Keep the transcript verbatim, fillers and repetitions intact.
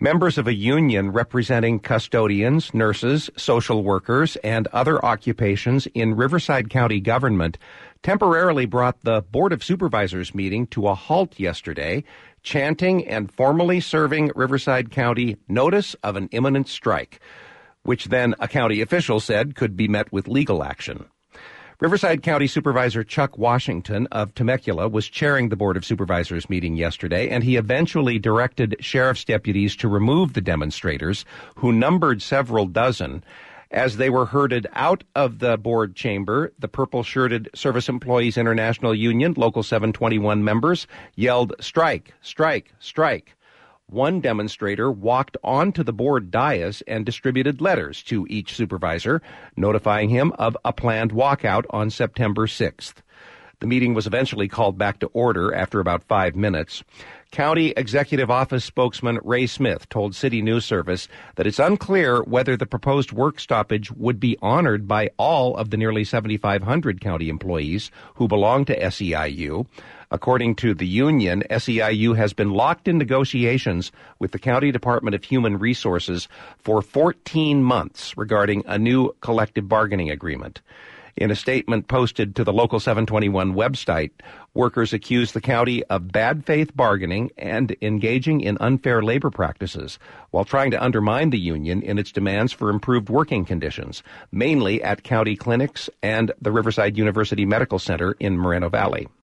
Members of a union representing custodians, nurses, social workers, and other occupations in Riverside County government temporarily brought the Board of Supervisors meeting to a halt yesterday, chanting and formally serving Riverside County notice of an imminent strike, which then a county official said could be met with legal action. Riverside County Supervisor Chuck Washington of Temecula was chairing the Board of Supervisors meeting yesterday, and he eventually directed sheriff's deputies to remove the demonstrators, who numbered several dozen. As they were herded out of the board chamber, the purple-shirted Service Employees International Union Local seven twenty-one members yelled, "Strike, strike, strike." One demonstrator walked onto the board dais and distributed letters to each supervisor, notifying him of a planned walkout on September sixth. The meeting was eventually called back to order after about five minutes. County Executive Office spokesman Ray Smith told City News Service that it's unclear whether the proposed work stoppage would be honored by all of the nearly seventy-five hundred county employees who belong to S E I U. According to the union, S E I U has been locked in negotiations with the County Department of Human Resources for fourteen months regarding a new collective bargaining agreement. In a statement posted to the Local seven twenty-one website, workers accused the county of bad faith bargaining and engaging in unfair labor practices while trying to undermine the union in its demands for improved working conditions, mainly at county clinics and the Riverside University Medical Center in Moreno Valley.